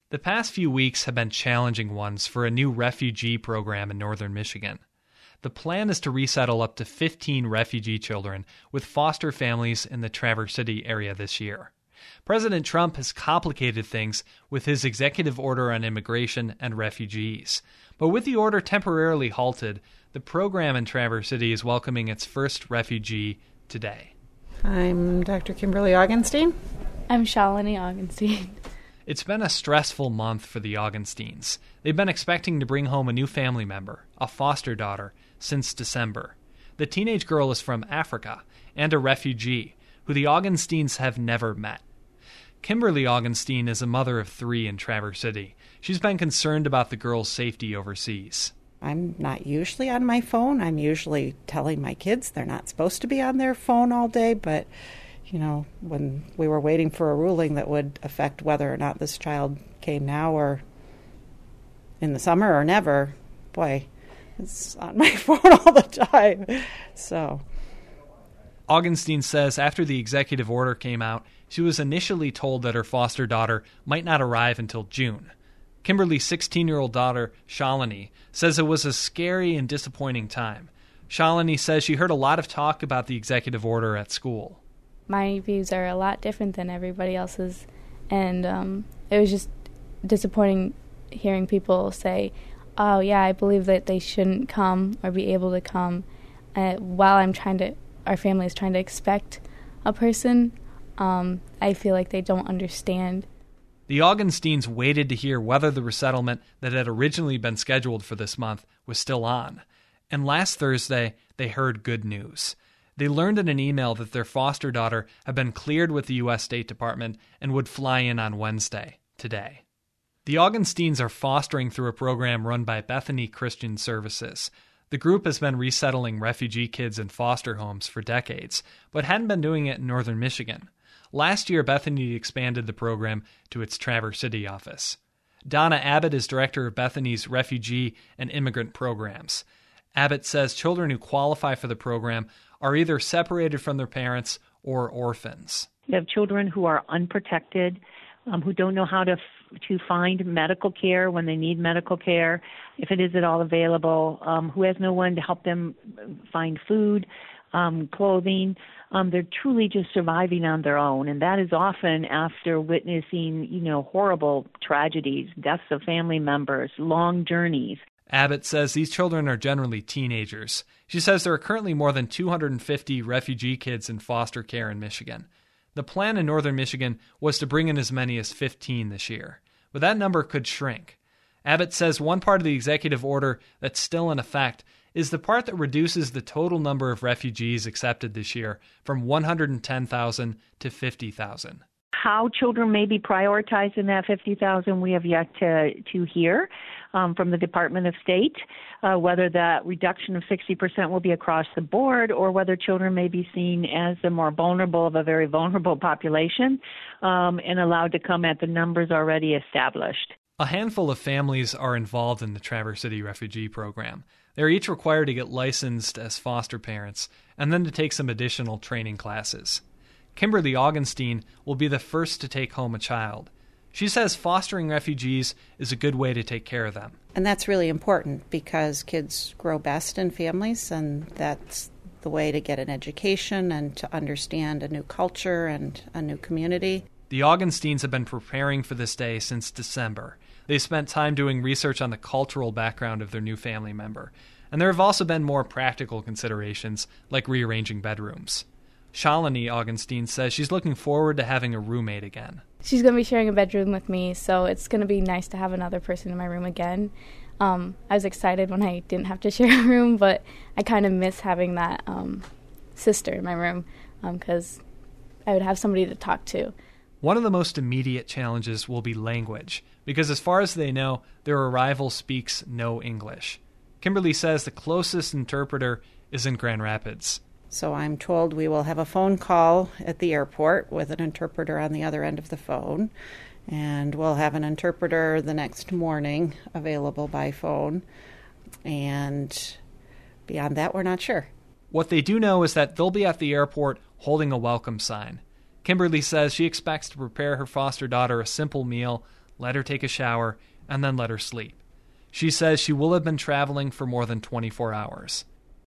The past few weeks have been challenging ones for a new refugee program in northern Michigan. The plan is to resettle up to 15 refugee children with foster families in the Traverse City area this year. President Trump has complicated things with his executive order on immigration and refugees. But with the order temporarily halted, the program in Traverse City is welcoming its first refugee today. I'm Dr. Kimberly Augenstein. I'm Shalini Augenstein. It's been a stressful month for the Augensteins. They've been expecting to bring home a new family member, a foster daughter, since December. The teenage girl is from Africa and a refugee who the Augensteins have never met. Kimberly Augenstein is a mother of 3 in Traverse City. She's been concerned about the girl's safety overseas. I'm not usually on my phone. I'm usually telling my kids they're not supposed to be on their phone all day, but when we were waiting for a ruling that would affect whether or not this child came now or in the summer or never, boy, it's on my phone all the time. So Augenstein says after the executive order came out, she was initially told that her foster daughter might not arrive until June. Kimberly's 16-year-old daughter, Shalini, says it was a scary and disappointing time. Shalini says she heard a lot of talk about the executive order at school. My views are a lot different than everybody else's, and it was just disappointing hearing people say, oh yeah, I believe that they shouldn't come or be able to come, while our family is trying to expect a person. I feel like they don't understand. The Augensteins waited to hear whether the resettlement that had originally been scheduled for this month was still on. And last Thursday, they heard good news. They learned in an email that their foster daughter had been cleared with the U.S. State Department and would fly in on Wednesday, today. The Augensteins are fostering through a program run by Bethany Christian Services. The group has been resettling refugee kids in foster homes for decades, but hadn't been doing it in northern Michigan. Last year, Bethany expanded the program to its Traverse City office. Donna Abbott is director of Bethany's refugee and immigrant programs. Abbott says children who qualify for the program are either separated from their parents or orphans. You have children who are unprotected, who don't know how to find medical care when they need medical care, if it is at all available, who has no one to help them find food, clothing. They're truly just surviving on their own, and that is often after witnessing, horrible tragedies, deaths of family members, long journeys. Abbott says these children are generally teenagers. She says there are currently more than 250 refugee kids in foster care in Michigan. The plan in northern Michigan was to bring in as many as 15 this year, but that number could shrink. Abbott says one part of the executive order that's still in effect is the part that reduces the total number of refugees accepted this year from 110,000 to 50,000. How children may be prioritized in that 50,000, we have yet to hear from the Department of State, whether that reduction of 60% will be across the board or whether children may be seen as the more vulnerable of a very vulnerable population and allowed to come at the numbers already established. A handful of families are involved in the Traverse City Refugee Program. They're each required to get licensed as foster parents and then to take some additional training classes. Kimberly Augenstein will be the first to take home a child. She says fostering refugees is a good way to take care of them. And that's really important because kids grow best in families, and that's the way to get an education and to understand a new culture and a new community. The Augensteins have been preparing for this day since December. They spent time doing research on the cultural background of their new family member. And there have also been more practical considerations, like rearranging bedrooms. Shalini Augenstein says she's looking forward to having a roommate again. She's going to be sharing a bedroom with me, so it's going to be nice to have another person in my room again. I was excited when I didn't have to share a room, but I kind of miss having that sister in my room because I would have somebody to talk to. One of the most immediate challenges will be language, because as far as they know, their arrival speaks no English. Kimberly says the closest interpreter is in Grand Rapids. So I'm told we will have a phone call at the airport with an interpreter on the other end of the phone, and we'll have an interpreter the next morning available by phone, and beyond that, we're not sure. What they do know is that they'll be at the airport holding a welcome sign. Kimberly says she expects to prepare her foster daughter a simple meal, let her take a shower, and then let her sleep. She says she will have been traveling for more than 24 hours.